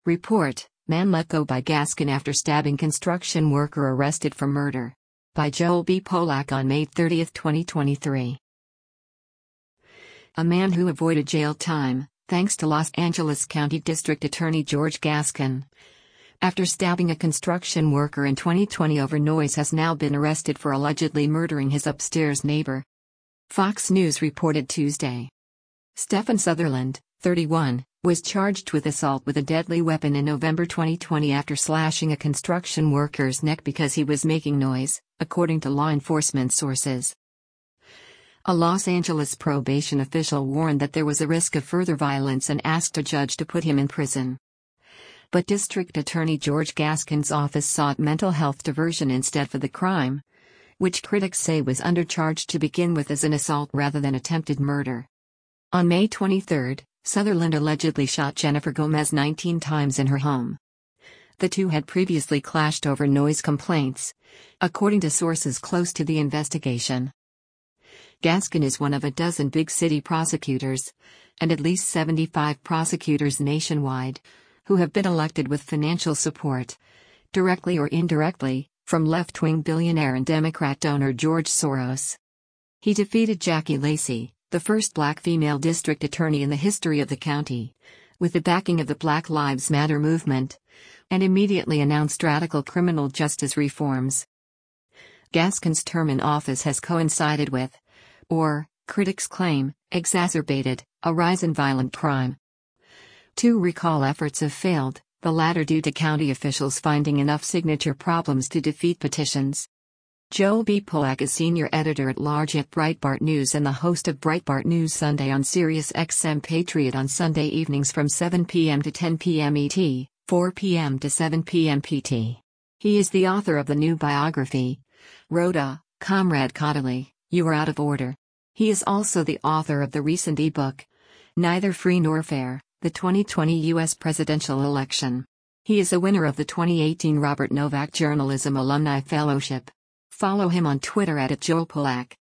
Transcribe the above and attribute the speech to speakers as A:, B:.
A: Report: Man let go by Gaskin after stabbing construction worker arrested for murder. By Joel B. Polak on May 30, 2023. A man who avoided jail time, thanks to Los Angeles County District Attorney George Gaskin, after stabbing a construction worker in 2020 over noise, has now been arrested for allegedly murdering his upstairs neighbor. Fox News reported Tuesday. Stephen Sutherland, 31, was charged with assault with a deadly weapon in November 2020 after slashing a construction worker's neck because he was making noise, according to law enforcement sources. A Los Angeles probation official warned that there was a risk of further violence and asked a judge to put him in prison. But District Attorney George Gaskin's office sought mental health diversion instead for the crime, which critics say was undercharged to begin with as an assault rather than attempted murder. On May 23, Sutherland allegedly shot Jennifer Gomez 19 times in her home. The two had previously clashed over noise complaints, according to sources close to the investigation. Gaskin is one of a dozen big city prosecutors, and at least 75 prosecutors nationwide, who have been elected with financial support, directly or indirectly, from left-wing billionaire and Democrat donor George Soros. He defeated Jackie Lacey, the first black female district attorney in the history of the county, with the backing of the Black Lives Matter movement, and immediately announced radical criminal justice reforms. Gaskin's term in office has coincided with, or, critics claim, exacerbated, a rise in violent crime. 2 recall efforts have failed, the latter due to county officials finding enough signature problems to defeat petitions. Joel B. Polak is senior editor-at-large at Breitbart News and the host of Breitbart News Sunday on Sirius XM Patriot on Sunday evenings from 7 p.m. to 10 p.m. ET, 4 p.m. to 7 p.m. PT. He is the author of the new biography, Rhoda, Comrade Caudill, You Are Out of Order. He is also the author of the recent ebook, Neither Free Nor Fair, the 2020 U.S. Presidential Election. He is a winner of the 2018 Robert Novak Journalism Alumni Fellowship. Follow him on Twitter @JoelPolak.